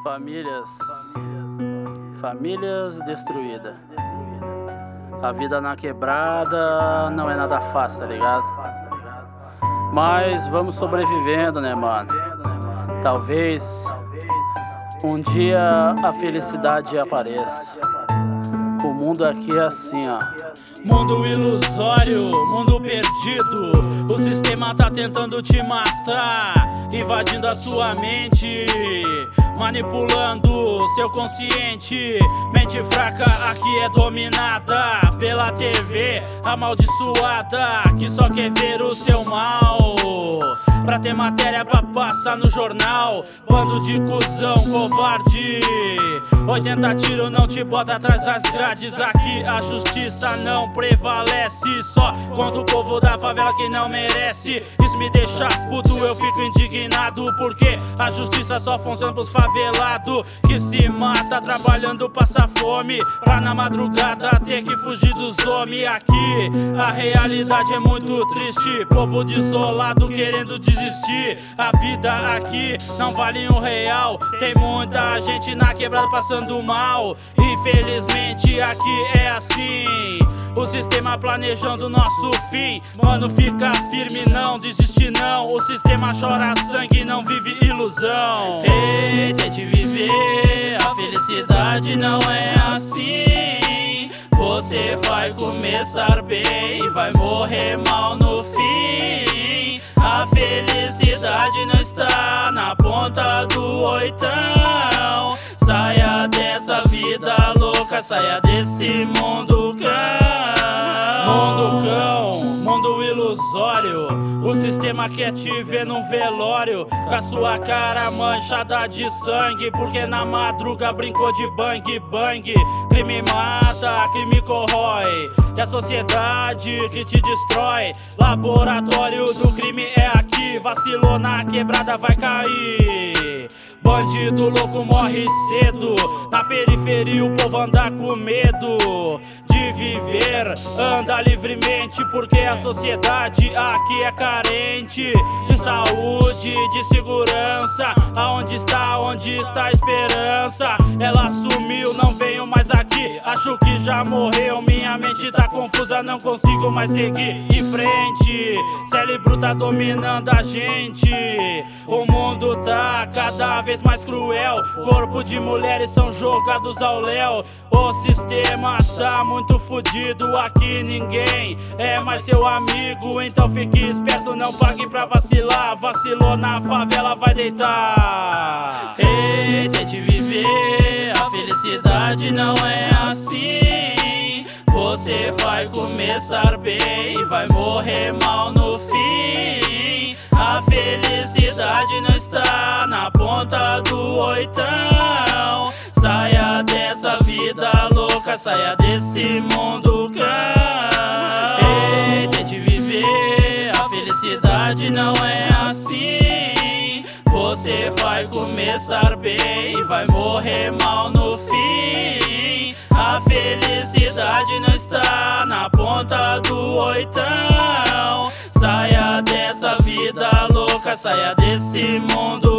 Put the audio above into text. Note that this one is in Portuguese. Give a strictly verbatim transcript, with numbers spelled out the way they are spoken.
Famílias, famílias destruídas. A vida na quebrada não é nada fácil, tá ligado? Mas vamos sobrevivendo, né, mano? Talvez um dia a felicidade apareça. O mundo aqui é assim, ó. Mundo ilusório, mundo perdido. O sistema tá tentando te matar, invadindo a sua mente, manipulando seu consciente. Mente fraca aqui é dominada pela T V amaldiçoada, que só quer ver o seu mal, pra ter matéria pra passar no jornal. Bando de cuzão covarde, oitenta tiros não te bota atrás das grades. Aqui a justiça não prevalece, só contra o povo da favela que não merece. Isso me deixa puto, eu fico indignado, porque a justiça só funciona pros favelados que se mata trabalhando, passa fome, pra na madrugada ter que fugir dos homens. Aqui a realidade é muito triste, povo desolado querendo desistir. A vida aqui não vale um real, tem muita gente na quebrada passando mal. Infelizmente aqui é assim, o sistema planejando nosso fim. Mano, fica firme, não desiste não. O sistema chora sangue, não vive ilusão. Ei, tente viver, a felicidade não é assim. Você vai começar bem e vai morrer mal no fim. A felicidade não está na ponta do oitão. Saia dessa vida louca, saia desse mundo cão. Mundo cão, mundo ilusório. O sistema quer te ver num velório, com a sua cara manchada de sangue, porque na madruga brincou de bang bang. Crime mata, crime corrói, e a sociedade que te destrói. Laboratório do crime é aqui, vacilou na quebrada vai cair. Bandido louco morre cedo, na periferia o povo anda com medo de viver, anda livremente, porque a sociedade aqui é carente de saúde, de segurança. Aonde está, onde está a esperança? Ela sumiu, não venho mais aqui, acho que já morreu. Minha mente tá confusa, não consigo mais seguir em frente. Cérebro tá dominando a gente, o mundo tá cada vez mais cruel. Corpo de mulheres são jogados ao léu. O sistema tá muito fudido, aqui ninguém é mais seu amigo. Então fique esperto, não pague pra vacilar. Vacilou na favela, vai deitar. Ei, tente viver, a felicidade não é assim. Você vai começar bem e vai morrer mal no fim. A felicidade não está na ponta do oitão. Saia dessa vida louca, saia desse mundo cão. Ei, tente viver, a felicidade não é assim. Você vai começar bem e vai morrer mal no fim. A felicidade não está na ponta do oitão. Saia dessa vida louca, saia desse mundo